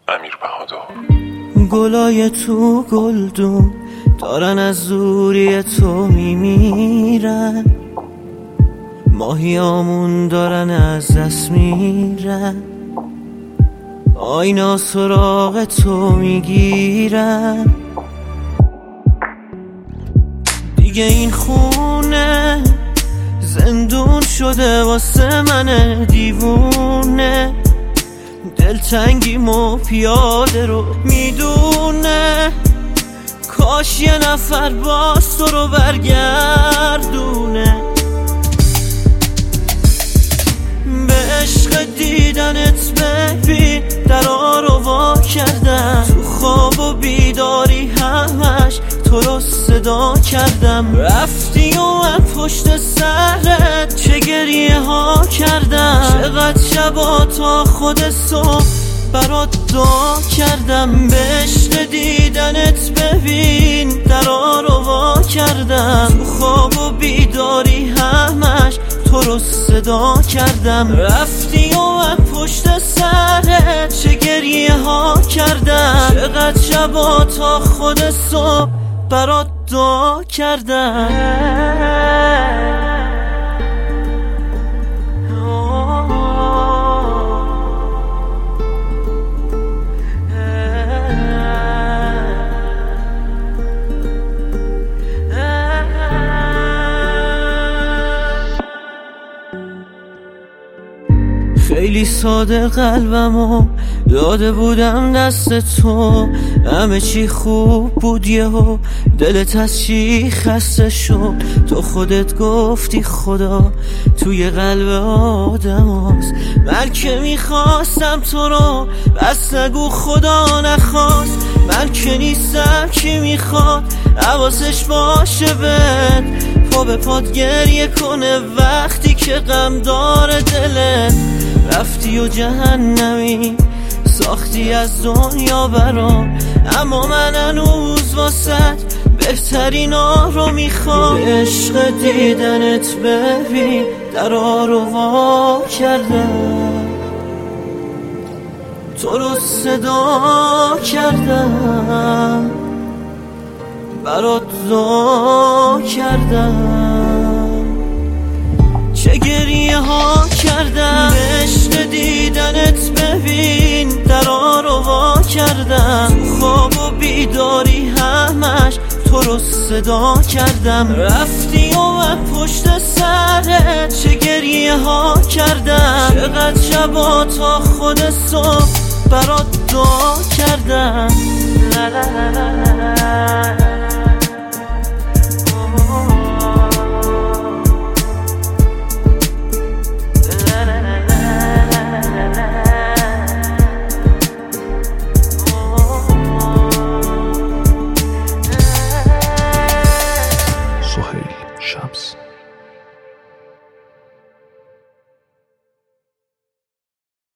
امیر بهادر. گلای تو گلدون دارن از دوری تو میمیرن، ماهیامون دارن از دست میرن، آینا سراغ تو میگیرن. دیگه این خونه زندون شده واسه من دیوونه، دلتنگیمو پیاده رو میدونه، کاش یه نفر باز تو رو برگردونه. به عشق دیدنت ببین درا رو وا کردم، تو خواب و بیداری همش تو رو صدا کردم. رفتی و من پشت سرت چه گریه ها کردم، چقدر شبا تا خود صبح برات دعا کردم. به عشق دیدنت ببین درا رو وا کردم، تو خواب و بیداری همش تو رو صدا کردم. رفتی و من پشت سرت چه گریه ها کردم، چقدر شبا تا خود صبح برات دعا کردم. خیلی ساده قلبمو داده بودم دست تو، همه چی خوب بود یهو دلت از چی خسته شد. تو خودت گفتی خدا توی قلب آدم هست، من که میخواستم تو رو بس نگو خدا نخواست. من که نیستم کی میخواد حواسش باشه بد، پا به پات گریه کنه وقتی که غم داره دلت. رفتی و جهنمی ساختی از دنیا برام، اما من هنوز واسط بهترین ها رو میخوام. به عشق دیدنت ببین درا رو وا کردم، تو رو صدا کردم، برات دعا کردم، چه گریه ها کردم. به عشق دیدنت ببین درا رو وا کردم، تو خواب و بیداری همش تو رو صدا کردم. رفتی و من پشت سرت چه گریه ها کردم، چقدر شبا تا خود صبح برات دعا کردم.